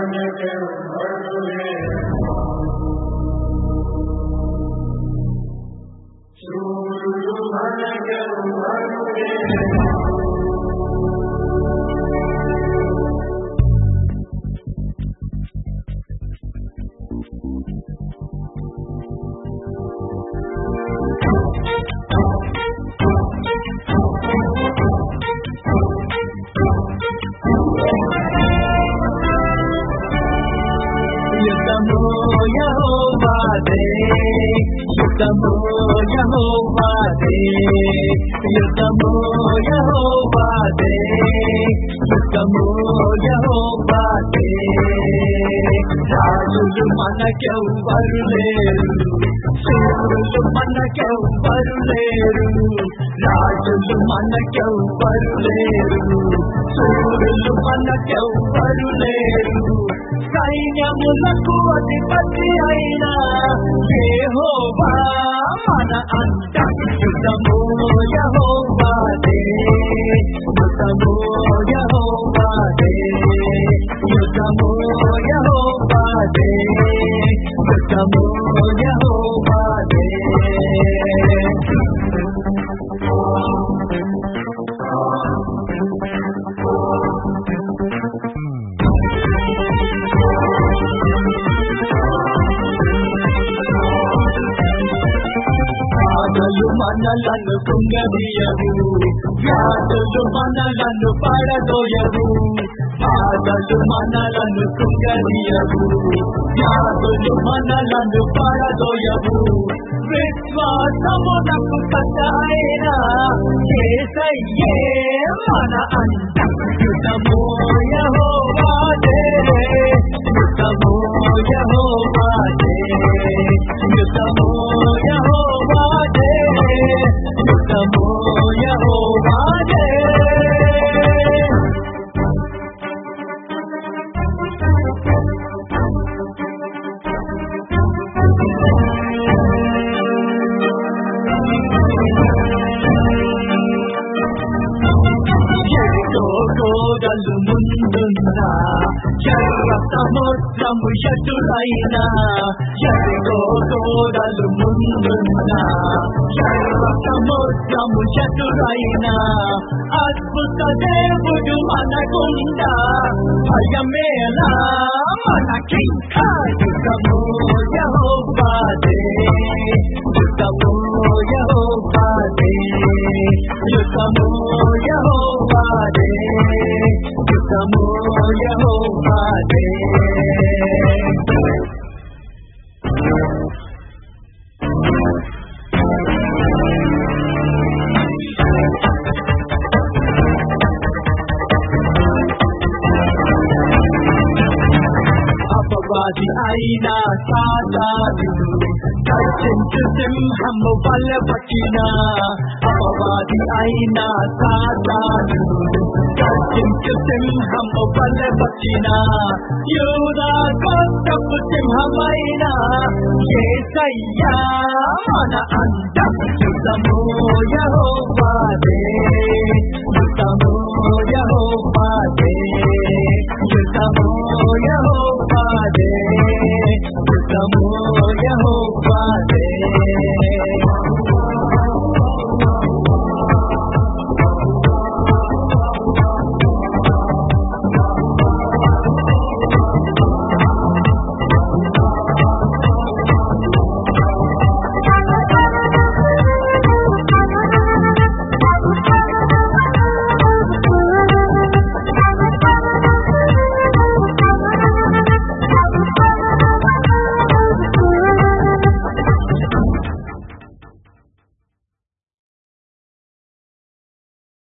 సైన్యములకు అధిపతి అయిన యెహోవా మన అండ. యుద్ధము యెహోవాదే, యుద్ధము యెహోవాదే, యుద్ధము యెహోవాదే, యుద్ధము యెహోవాదే. మనలను కుంగదీయవు, వ్యాధులు మనలను పడదోయవు. బాధలు మనలను కుంగదీయవు, వ్యాధులు మనలను పడదోయవు. విశ్వాసమునకు కథైన యేసయ్యే మన అండ. యుద్ధము యెహోవాదే, యుద్ధము యెహోవాదే, యుద్ధము యెహోవాదే, యుద్ధము యెహోవాదే. గోడలు ముందున్నా ఎర్ర సముద్రము ఎదురైనా, ఎరుగో గోడలు ముందున్నా ఎర్ర సముద్రము ఎదురైనా, అద్భుత దేవుడు మనగుండా భయమేలా మనకింకా. యుద్ధము యెహోవాదే, యుద్ధము యెహోవాదే, యుద్ధము యెహోవాదే, యుద్ధము యెహోవాదే. అపవాది అయిన సాతానుడు గర్జించు సింహము బలపట్టిన, అపవాది అయిన సాతానుడు గర్జించు సింహము బలపట్టిన, యూదా గోత్రపు సింహమైన యేసయ్యా మన అండ. యుద్ధము యెహోవాదే,